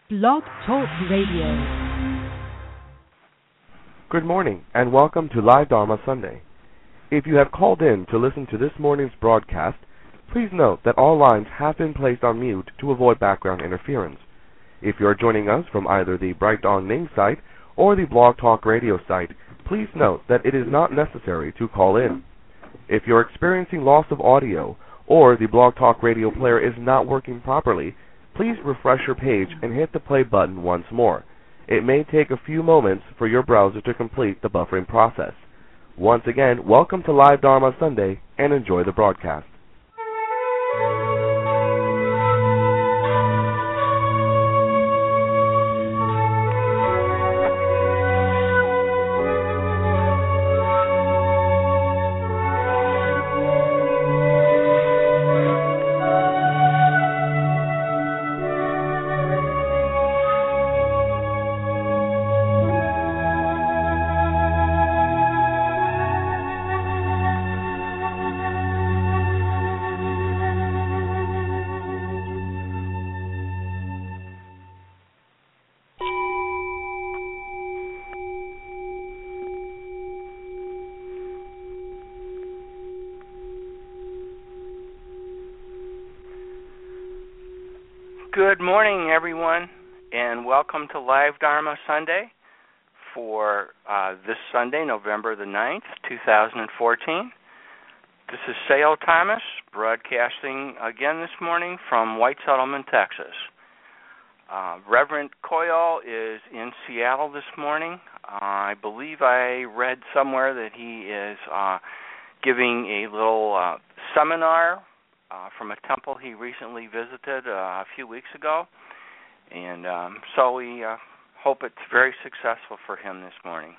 Blog Talk Radio. Good morning, and welcome to Live Dharma Sunday. If you have called in to listen to this morning's broadcast, please note that all lines have been placed on mute to avoid background interference. If you are joining us from either the Bright Dawn Ning site or the Blog Talk Radio site, please note that it is not necessary to call in. If you're experiencing loss of audio or the Blog Talk Radio player is not working properly, please refresh your page and hit the play button once more. It may take a few moments for your browser to complete the buffering process. Once again, welcome to Live Dharma Sunday and enjoy the broadcast. Good morning, everyone, and welcome to Live Dharma Sunday for this Sunday, November the 9th, 2014. This is Sale Thomas, broadcasting again this morning from White Settlement, Texas. Reverend Coyle is in Seattle this morning. I believe I read somewhere that he is giving a little seminar from a temple he recently visited a few weeks ago, and so we hope it's very successful for him this morning.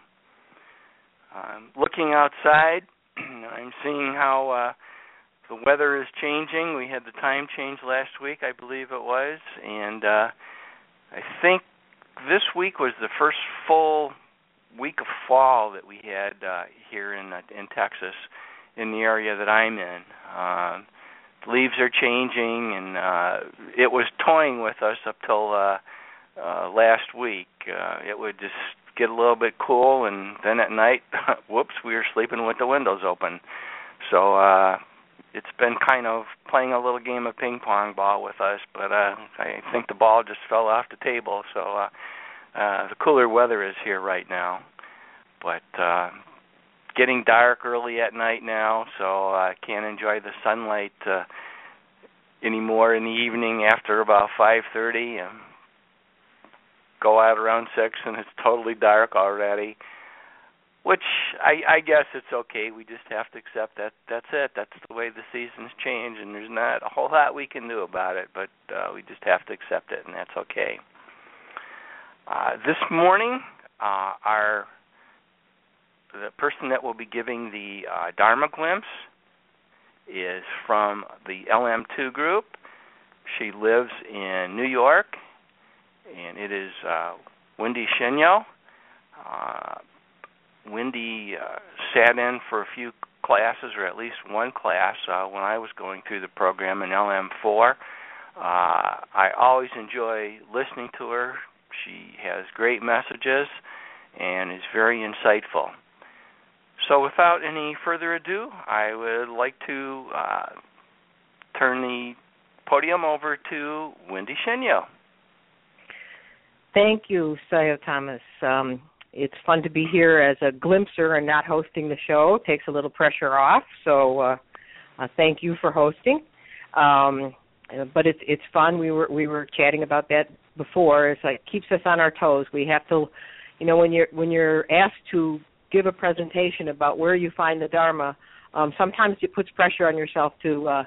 Looking outside, I'm seeing how the weather is changing. We had the time change last week, I believe it was, and I think this week was the first full week of fall that we had here in Texas, in the area that I'm in. Leaves are changing, and it was toying with us up till last week. It would just get a little bit cool, and then at night, whoops, we were sleeping with the windows open. So it's been kind of playing a little game of ping pong ball with us, but I think the ball just fell off the table. So the cooler weather is here right now, but getting dark early at night now, so I can't enjoy the sunlight anymore in the evening after about 5:30. Go out around 6 and it's totally dark already, which I guess it's okay. We just have to accept that. That's it. That's the way the seasons change, and there's not a whole lot we can do about it, but we just have to accept it, and that's okay. This morning, the person that will be giving the Dharma glimpse is from the LM2 group. She lives in New York, and it is Wendy Shinyo. Wendy sat in for a few classes, or at least one class, when I was going through the program in LM4. I always enjoy listening to her. She has great messages and is very insightful. So without any further ado, I would like to turn the podium over to Wendy Shinyo. Thank you, Sayo Thomas. It's fun to be here as a glimpser and not hosting the show. It takes a little pressure off, so thank you for hosting. But it's fun. We were chatting about that before. It's like keeps us on our toes. We have to, when you're asked to give a presentation about where you find the Dharma, sometimes it puts pressure on yourself to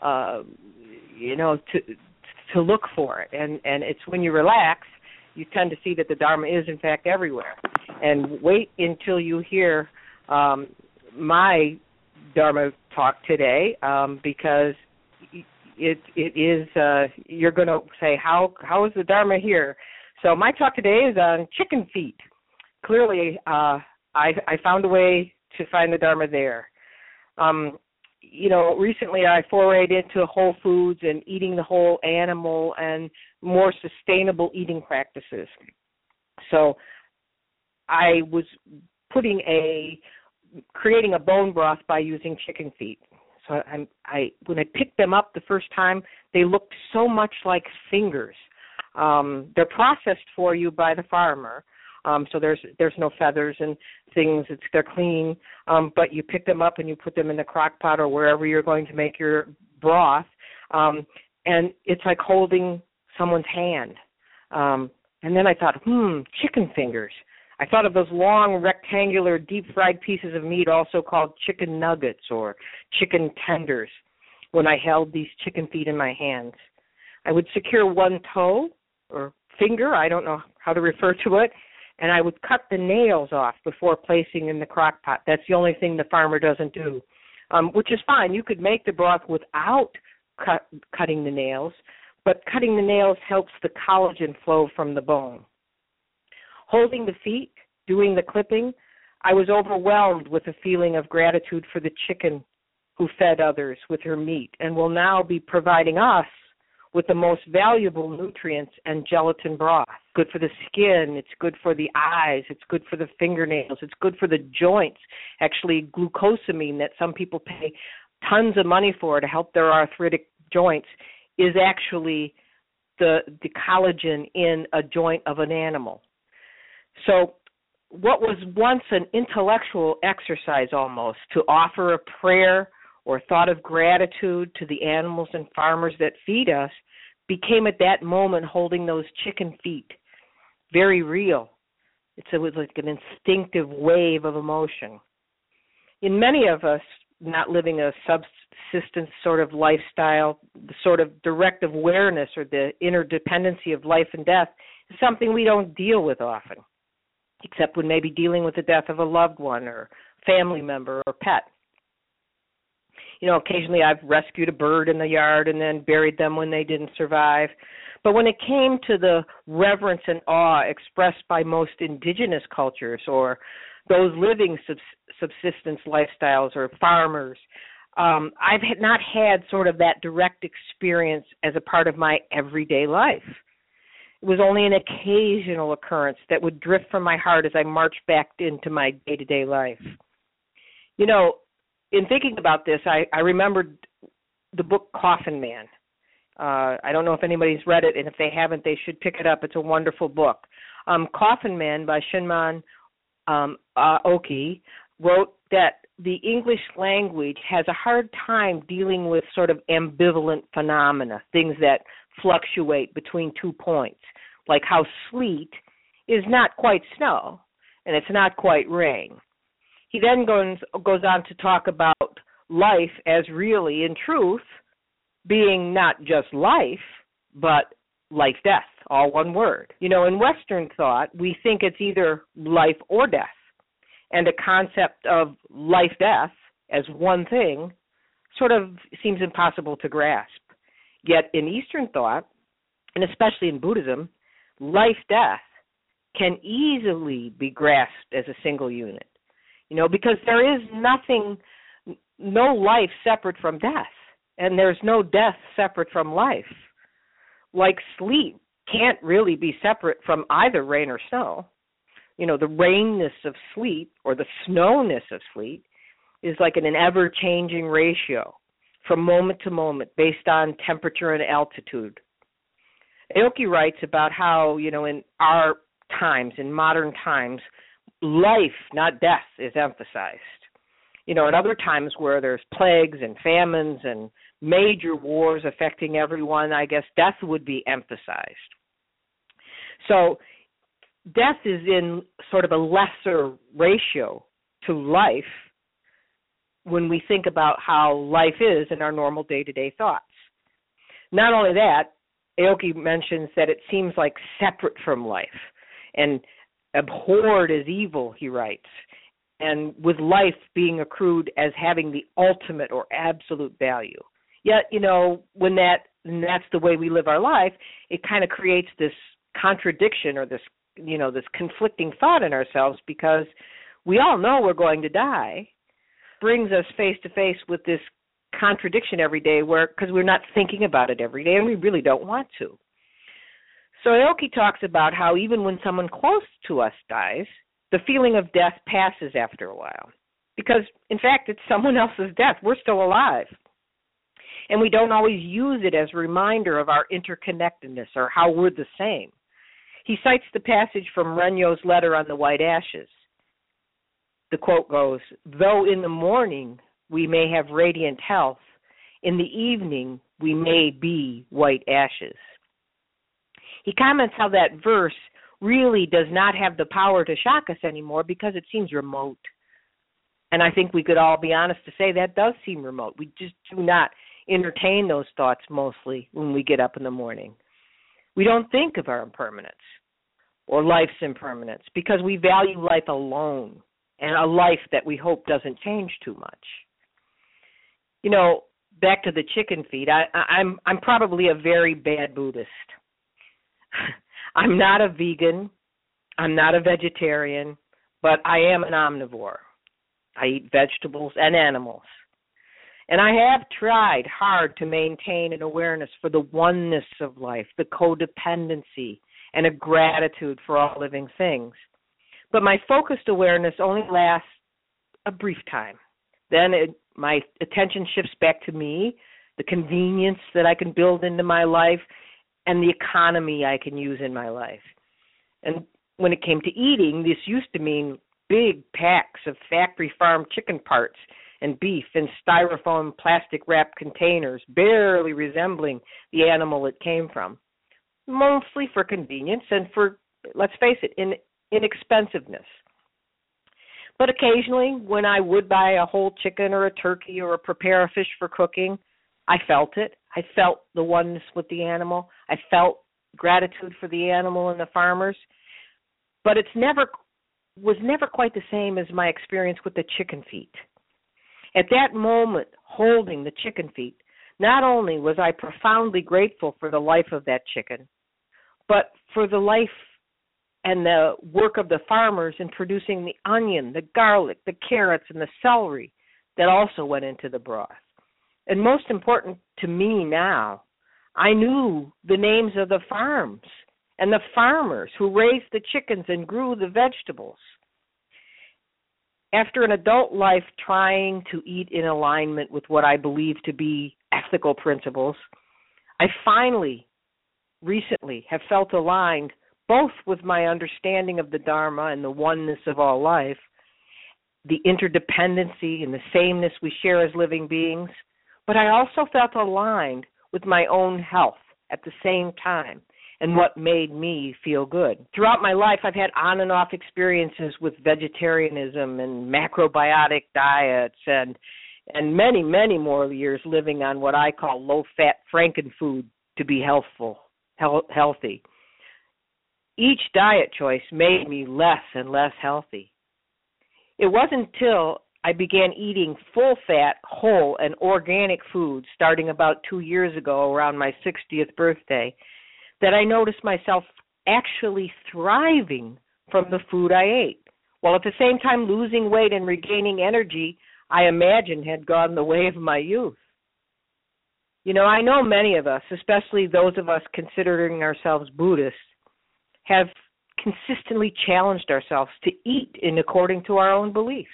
look for it. And it's when you relax, you tend to see that the Dharma is, in fact, everywhere. And wait until you hear my Dharma talk today, because it is, you're going to say, how is the Dharma here? So my talk today is on chicken feet. Clearly, I found a way to find the Dharma there. recently I forayed into whole foods and eating the whole animal and more sustainable eating practices. So I was creating a bone broth by using chicken feet. So when I picked them up the first time, they looked so much like fingers. They're processed for you by the farmer, so there's no feathers and things. They're clean, but you pick them up and you put them in the crock pot or wherever you're going to make your broth, and it's like holding someone's hand. And then I thought, chicken fingers. I thought of those long, rectangular, deep-fried pieces of meat, also called chicken nuggets or chicken tenders, when I held these chicken feet in my hands. I would secure one toe or finger, I don't know how to refer to it, and I would cut the nails off before placing in the crock pot. That's the only thing the farmer doesn't do, which is fine. You could make the broth without cutting the nails, but cutting the nails helps the collagen flow from the bone. Holding the feet, doing the clipping, I was overwhelmed with a feeling of gratitude for the chicken who fed others with her meat and will now be providing us with the most valuable nutrients and gelatin broth. Good for the skin, it's good for the eyes, it's good for the fingernails, it's good for the joints. Actually, glucosamine that some people pay tons of money for to help their arthritic joints is actually the collagen in a joint of an animal. So what was once an intellectual exercise almost to offer a prayer or thought of gratitude to the animals and farmers that feed us became at that moment holding those chicken feet very real. It was like an instinctive wave of emotion. In many of us not living a subsistence sort of lifestyle, the sort of direct awareness or the interdependency of life and death is something we don't deal with often, except when maybe dealing with the death of a loved one or family member or pet. Occasionally I've rescued a bird in the yard and then buried them when they didn't survive. But when it came to the reverence and awe expressed by most indigenous cultures or those living subsistence lifestyles or farmers, I've not had sort of that direct experience as a part of my everyday life. It was only an occasional occurrence that would drift from my heart as I marched back into my day-to-day life. In thinking about this, I remembered the book Coffin Man. I don't know if anybody's read it, and if they haven't, they should pick it up. It's a wonderful book. Coffin Man by Chinman Aoki wrote that the English language has a hard time dealing with sort of ambivalent phenomena, things that fluctuate between 2 points, like how sleet is not quite snow and it's not quite rain. He then goes on to talk about life as really, in truth, being not just life, but life-death, all one word. In Western thought, we think it's either life or death, and the concept of life-death as one thing sort of seems impossible to grasp. Yet in Eastern thought, and especially in Buddhism, life-death can easily be grasped as a single unit. Because there is no life separate from death, and there's no death separate from life. Like sleep can't really be separate from either rain or snow. The rainness of sleep or the snowness of sleep is like an ever-changing ratio from moment to moment based on temperature and altitude. Aoki writes about how, in our times, in modern times, life, not death, is emphasized. At other times where there's plagues and famines and major wars affecting everyone, I guess death would be emphasized. So death is in sort of a lesser ratio to life when we think about how life is in our normal day-to-day thoughts. Not only that, Aoki mentions that it seems like separate from life and abhorred as evil, he writes, and with life being accrued as having the ultimate or absolute value. Yet, when that's the way we live our life, it kind of creates this contradiction or this conflicting thought in ourselves, because we all know we're going to die, brings us face to face with this contradiction every day because we're not thinking about it every day and we really don't want to. So Aoki talks about how even when someone close to us dies, the feeling of death passes after a while. Because, in fact, it's someone else's death. We're still alive. And we don't always use it as a reminder of our interconnectedness or how we're the same. He cites the passage from Renyo's letter on the white ashes. The quote goes, "Though in the morning we may have radiant health, in the evening we may be white ashes." He comments how that verse really does not have the power to shock us anymore because it seems remote. And I think we could all be honest to say that does seem remote. We just do not entertain those thoughts mostly when we get up in the morning. We don't think of our impermanence or life's impermanence because we value life alone and a life that we hope doesn't change too much. You know, back to the chicken feed, I'm probably a very bad Buddhist. I'm not a vegan, I'm not a vegetarian, but I am an omnivore. I eat vegetables and animals. And I have tried hard to maintain an awareness for the oneness of life, the codependency, and a gratitude for all living things. But my focused awareness only lasts a brief time. Then my attention shifts back to me, the convenience that I can build into my life, and the economy I can use in my life. And when it came to eating, this used to mean big packs of factory farm chicken parts and beef in styrofoam plastic wrapped containers, barely resembling the animal it came from, mostly for convenience and for, let's face it, inexpensiveness. But occasionally, when I would buy a whole chicken or a turkey or prepare a fish for cooking, I felt it. I felt the oneness with the animal. I felt gratitude for the animal and the farmers. But was never quite the same as my experience with the chicken feet. At that moment, holding the chicken feet, not only was I profoundly grateful for the life of that chicken, but for the life and the work of the farmers in producing the onion, the garlic, the carrots, and the celery that also went into the broth. And most important to me now, I knew the names of the farms and the farmers who raised the chickens and grew the vegetables. After an adult life trying to eat in alignment with what I believe to be ethical principles, I finally, recently, have felt aligned both with my understanding of the Dharma and the oneness of all life, the interdependency and the sameness we share as living beings, but I also felt aligned with my own health at the same time and what made me feel good. Throughout my life, I've had on and off experiences with vegetarianism and macrobiotic diets and many, many more years living on what I call low-fat frankenfood to be healthy. Each diet choice made me less and less healthy. It wasn't until I began eating full-fat, whole, and organic food starting about 2 years ago around my 60th birthday that I noticed myself actually thriving from the food I ate, while at the same time losing weight and regaining energy I imagined had gone the way of my youth. You know, I know many of us, especially those of us considering ourselves Buddhists, have consistently challenged ourselves to eat in according to our own beliefs.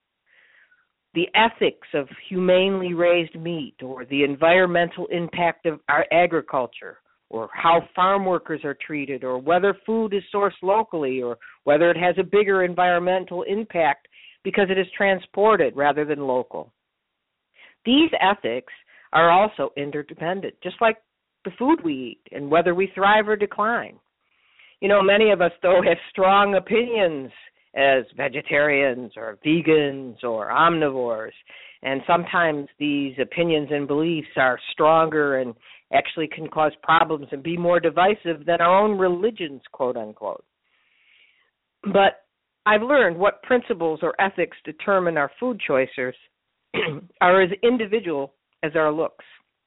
The ethics of humanely raised meat, or the environmental impact of our agriculture, or how farm workers are treated, or whether food is sourced locally, or whether it has a bigger environmental impact because it is transported rather than local. These ethics are also interdependent, just like the food we eat and whether we thrive or decline. You know, many of us, though, have strong opinions as vegetarians or vegans or omnivores, and sometimes these opinions and beliefs are stronger and actually can cause problems and be more divisive than our own religions, quote unquote. But I've learned what principles or ethics determine our food choices are as individual as our looks.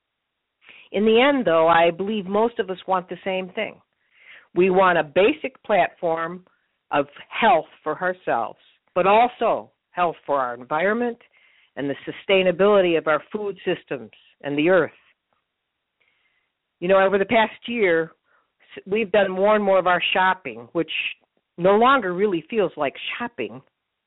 In the end, though, I believe most of us want the same thing. We want a basic platform of health for ourselves, but also health for our environment and the sustainability of our food systems and the earth. You know, over the past year, we've done more and more of our shopping, which no longer really feels like shopping,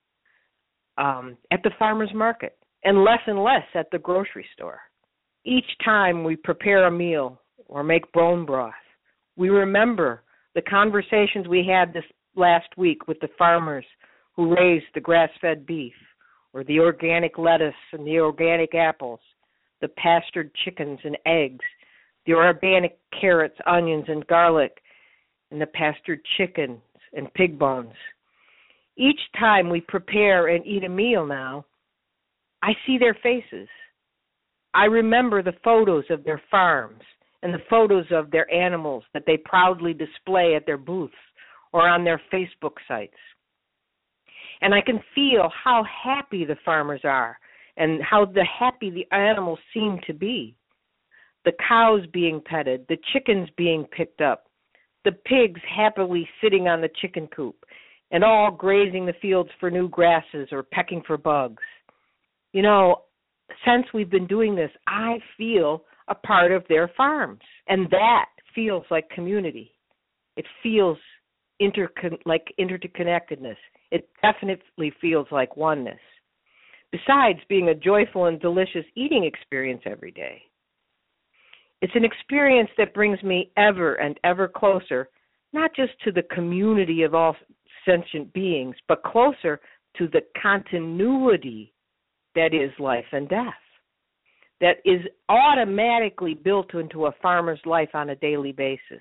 at the farmer's market, and less at the grocery store. Each time we prepare a meal or make bone broth, we remember the conversations we had this last week with the farmers who raised the grass-fed beef, or the organic lettuce and the organic apples, the pastured chickens and eggs, the organic carrots, onions, and garlic, and the pastured chickens and pig bones. Each time we prepare and eat a meal now, I see their faces. I remember the photos of their farms and the photos of their animals that they proudly display at their booths or on their Facebook sites. And I can feel how happy the farmers are and how happy the animals seem to be. The cows being petted, the chickens being picked up, the pigs happily sitting on the chicken coop, and all grazing the fields for new grasses or pecking for bugs. You know, since we've been doing this, I feel a part of their farms, and that feels like community. It feels like interconnectedness. It definitely feels like oneness, besides being a joyful and delicious eating experience every day. It's an experience that brings me ever and ever closer, not just to the community of all sentient beings, but closer to the continuity that is life and death, that is automatically built into a farmer's life on a daily basis.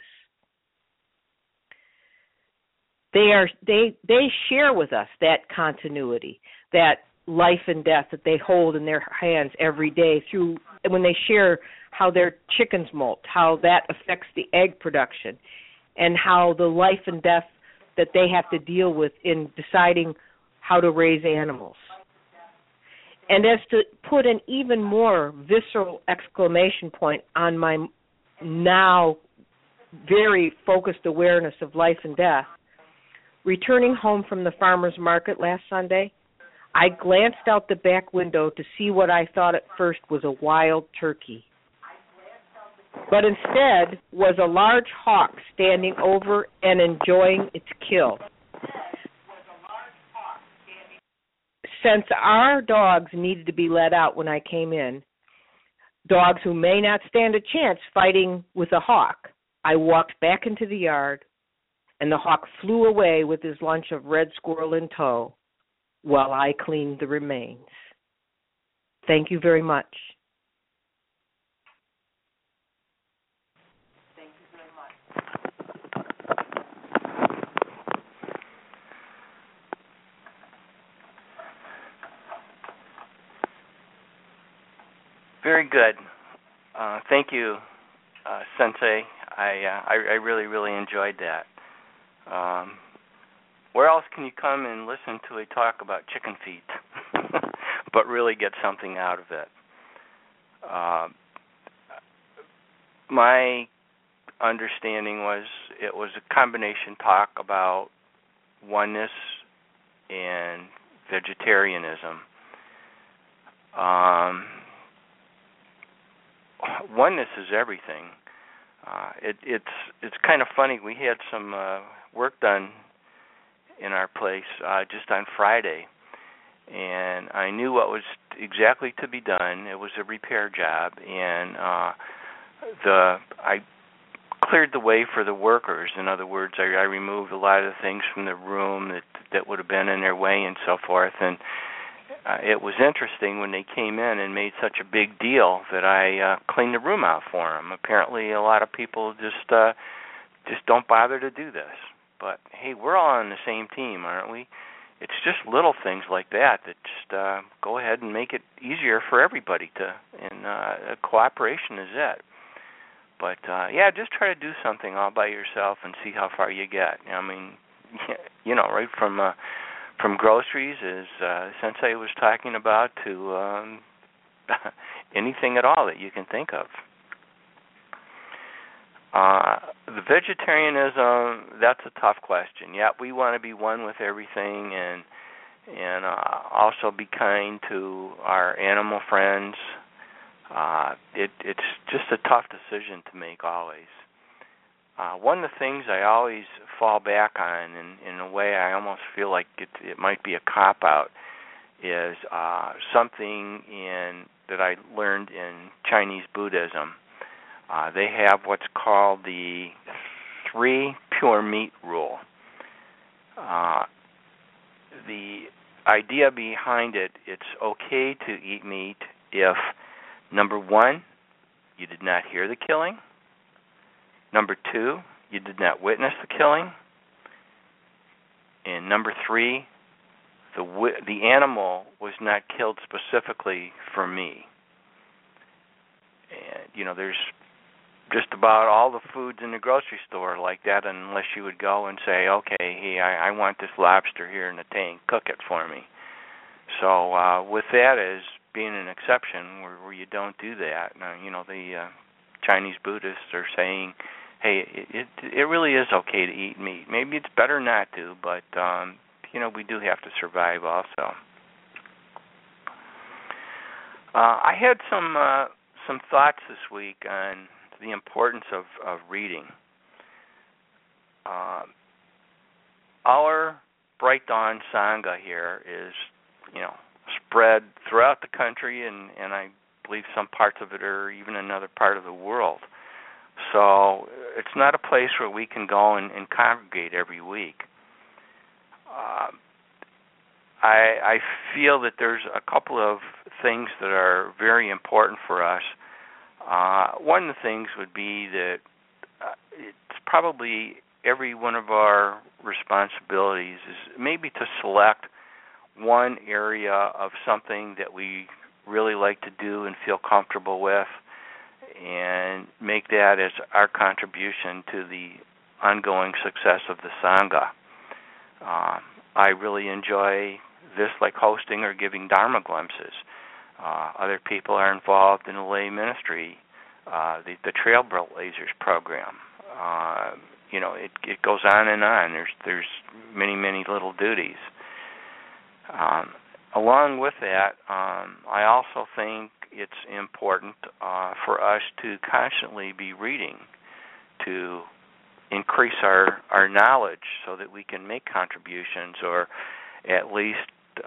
They share with us that continuity, that life and death that they hold in their hands every day through when they share how their chickens molt, how that affects the egg production, and how the life and death that they have to deal with in deciding how to raise animals. And as to put an even more visceral exclamation point on my now very focused awareness of life and death, returning home from the farmer's market last Sunday, I glanced out the back window to see what I thought at first was a wild turkey, but instead was a large hawk standing over and enjoying its kill. Since our dogs needed to be let out when I came in, dogs who may not stand a chance fighting with a hawk, I walked back into the yard, and the hawk flew away with his lunch of red squirrel in tow while I cleaned the remains. Thank you very much. Very good. Thank you, Sensei. I really, really enjoyed that. Where else can you come and listen to a talk about chicken feet, but really get something out of it? My understanding was it was a combination talk about oneness and vegetarianism. Oneness is everything. It's kind of funny. We had some work done in our place just on Friday, and I knew what was exactly to be done. It was a repair job, and I cleared the way for the workers. In other words, I removed a lot of the things from the room that would have been in their way and so forth. And it was interesting when they came in and made such a big deal that I cleaned the room out for them. Apparently, a lot of people just don't bother to do this. But hey, we're all on the same team, aren't we? It's just little things like that just go ahead and make it easier for everybody and cooperation is it. But yeah, just try to do something all by yourself and see how far you get. I mean, you know, right from groceries, as Sensei was talking about, to anything at all that you can think of. The vegetarianism, that's a tough question. Yeah, we want to be one with everything, and and also be kind to our animal friends. It's just a tough decision to make always. One of the things I always fall back on, in a way I almost feel like it might be a cop-out, is something that I learned in Chinese Buddhism. They have what's called the 3 pure meat rule. The idea behind it, it's okay to eat meat if, number 1, you did not hear the killing. Number 2, you did not witness the killing. And number 3, the animal was not killed specifically for me. And, there's just about all the foods in the grocery store like that, unless you would go and say, okay, hey, I want this lobster here in the tank, cook it for me. So with that as being an exception where you don't do that, the Chinese Buddhists are saying, hey, it really is okay to eat meat. Maybe it's better not to, but we do have to survive also. I had some thoughts this week on the importance of reading. Our Bright Dawn Sangha here is, spread throughout the country, and I believe some parts of it are even another part of the world. So it's not a place where we can go and congregate every week. I feel that there's a couple of things that are very important for us. One of the things would be that it's probably every one of our responsibilities is maybe to select one area of something that we really like to do and feel comfortable with, and make that as our contribution to the ongoing success of the Sangha. I really enjoy this, like hosting or giving Dharma glimpses. Other people are involved in the lay ministry, the Trailblazers program. It goes on and on. There's many, many little duties. Along with that, I also think it's important for us to constantly be reading to increase our knowledge so that we can make contributions, or at least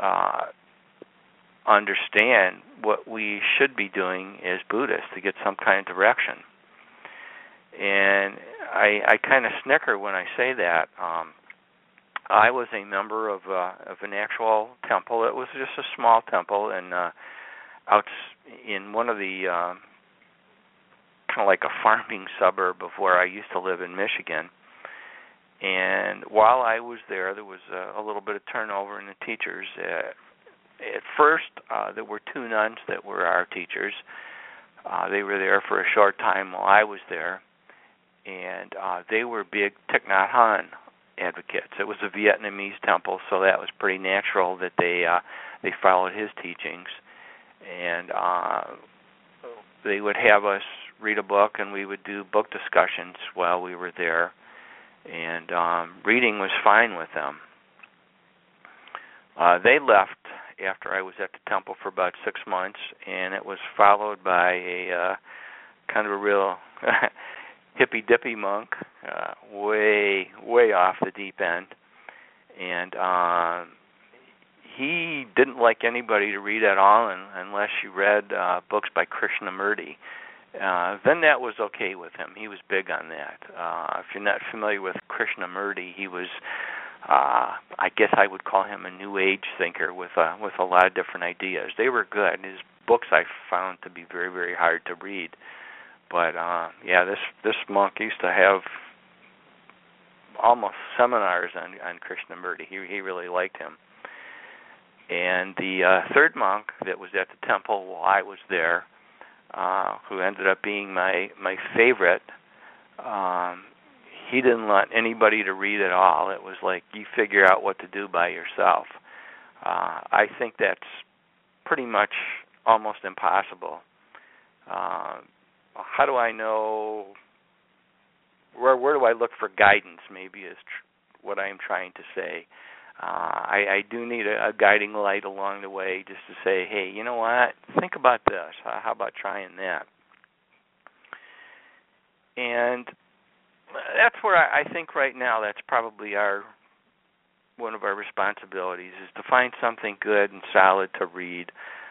understand what we should be doing as Buddhists to get some kind of direction. And I kind of snicker when I say that. I was a member of an actual temple. It was just a small temple, and out in one of the kind of like a farming suburb of where I used to live in Michigan. And while I was there was a little bit of turnover in the teachers. At first, there were 2 nuns that were our teachers. They were there for a short time while I was there, and they were big Thich Nhat Hanh advocates. It was a Vietnamese temple, so that was pretty natural that they followed his teachings. And they would have us read a book, and we would do book discussions while we were there. And reading was fine with them. They left after I was at the temple for about 6 months, and it was followed by a kind of a real hippy-dippy monk, way off the deep end. And he didn't like anybody to read at all unless you read books by Krishnamurti. Then that was okay with him. He was big on that. If you're not familiar with Krishnamurti, he was, I guess I would call him a New Age thinker with a lot of different ideas. They were good. His books I found to be very, very hard to read. But this monk used to have almost seminars on Krishnamurti. He really liked him. And the third monk that was at the temple while I was there, who ended up being my favorite, he didn't want anybody to read at all. It was like, you figure out what to do by yourself. I think that's pretty much almost impossible. How do I know, where do I look for guidance, maybe is what I'm trying to say. I do need a guiding light along the way, just to say, hey, you know what? Think about this. How about trying that? And that's where I think right now that's probably one of our responsibilities, is to find something good and solid to read.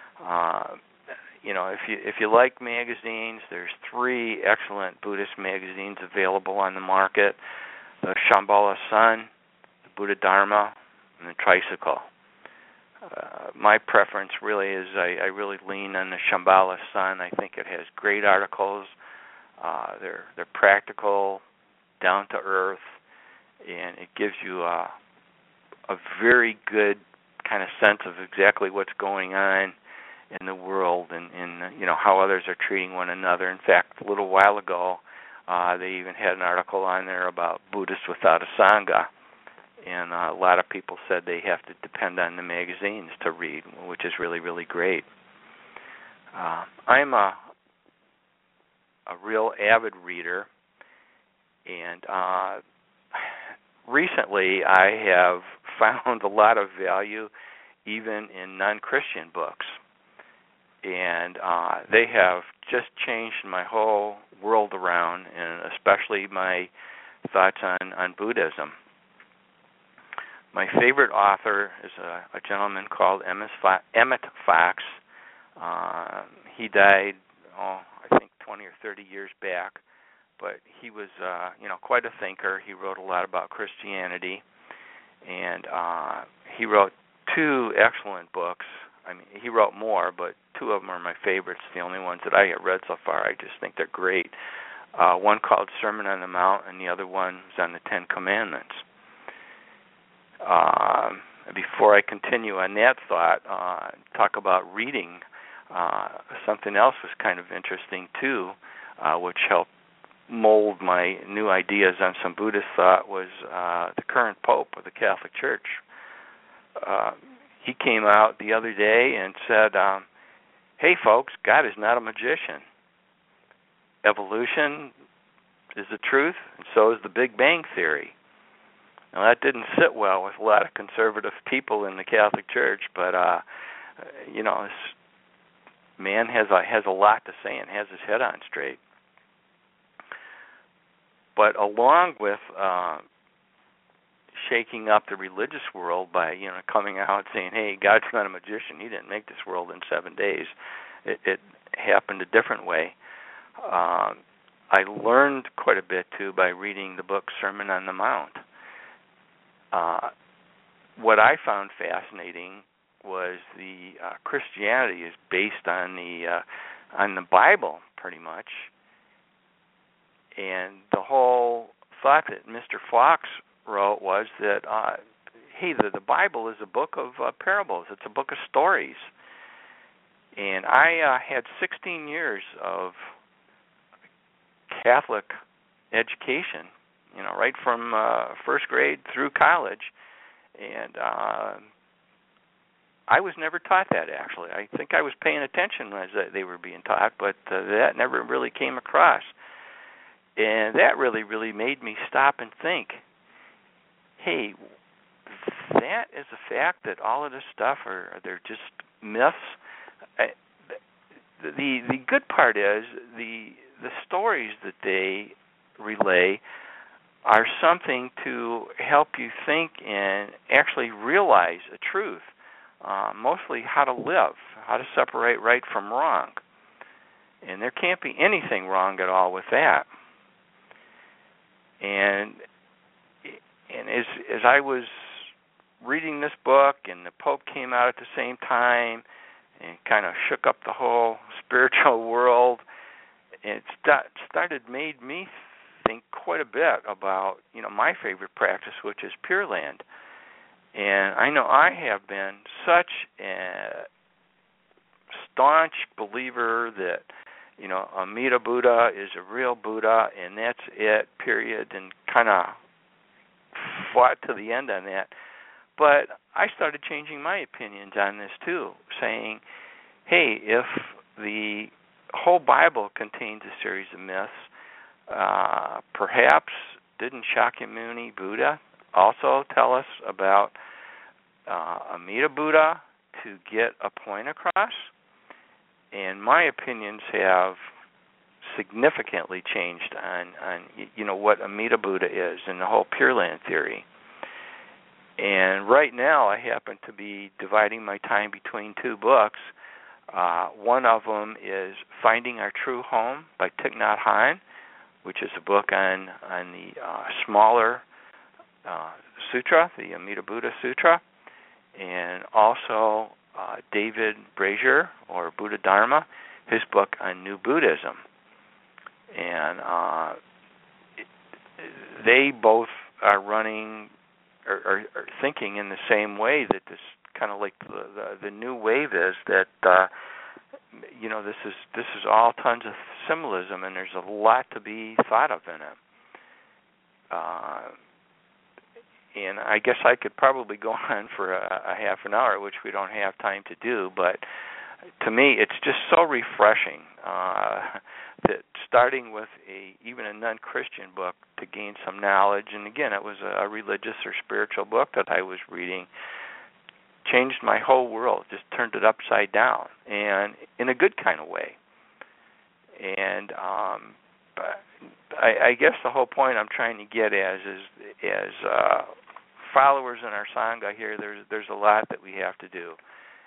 If you like magazines, there's 3 excellent Buddhist magazines available on the market: the Shambhala Sun, the Buddha Dharma, and the Tricycle. My preference really is I really lean on the Shambhala Sun. I think it has great articles. They're practical, down to earth, and it gives you a very good kind of sense of exactly what's going on in the world, and how others are treating one another. In fact, a little while ago, they even had an article on there about Buddhists without a Sangha, and a lot of people said they have to depend on the magazines to read, which is really, really great. I'm a real avid reader, and recently I have found a lot of value even in non-Christian books, and they have just changed my whole world around, and especially my thoughts on Buddhism. My favorite author is a gentleman called Emmett Fox. He died, I think 20 or 30 years back, but he was, quite a thinker. He wrote a lot about Christianity, and he wrote 2 excellent books. I mean, he wrote more, but 2 of them are my favorites, the only ones that I have read so far. I just think they're great. One called Sermon on the Mount, and the other one is on the 10 Commandments. Before I continue on that thought, talk about reading, something else was kind of interesting too, which helped mold my new ideas on some Buddhist thought, was the current Pope of the Catholic Church. He came out the other day and said, hey folks, God is not a magician. Evolution is the truth, and so is the Big Bang Theory. Now, that didn't sit well with a lot of conservative people in the Catholic Church, but this man has a lot to say and has his head on straight. But along with shaking up the religious world by coming out saying, hey, God's not a magician, he didn't make this world in 7 days, it happened a different way. I learned quite a bit too by reading the book Sermon on the Mount. What I found fascinating was the Christianity is based on the Bible pretty much, and the whole thought that Mr. Fox wrote was that hey, the Bible is a book of parables. It's a book of stories, and I had 16 years of Catholic education, right from first grade through college, and I was never taught that, actually. I think I was paying attention as they were being taught, but that never really came across. And that really, really made me stop and think, hey, that is a fact that all of this stuff they're just myths. The good part is the stories that they relay are something to help you think and actually realize a truth, mostly how to live, how to separate right from wrong. And there can't be anything wrong at all with that. And as I was reading this book, and the Pope came out at the same time and kind of shook up the whole spiritual world, it made me think quite a bit about, my favorite practice, which is Pure Land. And I know I have been such a staunch believer that, Amida Buddha is a real Buddha, and that's it, period, and kind of fought to the end on that. But I started changing my opinions on this too, saying, hey, if the whole Bible contains a series of myths, perhaps didn't Shakyamuni Buddha also tell us about Amida Buddha to get a point across, and my opinions have significantly changed on what Amida Buddha is and the whole Pure Land theory. And right now I happen to be dividing my time between two books. One of them is Finding Our True Home by Thich Nhat Hanh, which is a book on the smaller sutra, the Amida Buddha Sutra, and also David Brazier, or Buddha Dharma, his book on New Buddhism. And they both are running or thinking in the same way, that this kind of like the new wave is, that this is all tons of symbolism, and there's a lot to be thought of in it. And I guess I could probably go on for a half an hour, which we don't have time to do, but to me it's just so refreshing that starting with even a non-Christian book to gain some knowledge, and again it was a religious or spiritual book that I was reading, changed my whole world, just turned it upside down, and in a good kind of way. And I guess the whole point I'm trying to get as followers in our Sangha here, there's a lot that we have to do.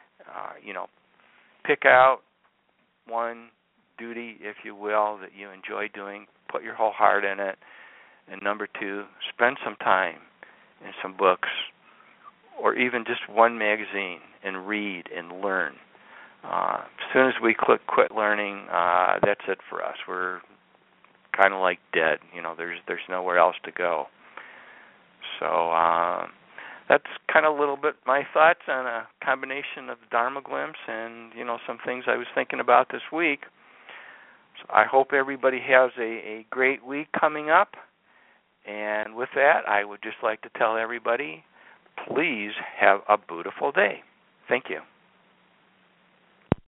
Pick out one duty, if you will, that you enjoy doing, put your whole heart in it, and number two, spend some time in some books, or even just one magazine, and read and learn. As soon as we quit learning, that's it for us. We're kind of like dead. There's nowhere else to go. So that's kind of a little bit my thoughts on a combination of Dharma Glimpse and some things I was thinking about this week. So I hope everybody has a great week coming up. And with that, I would just like to tell everybody, please have a Buddhiful day. Thank you.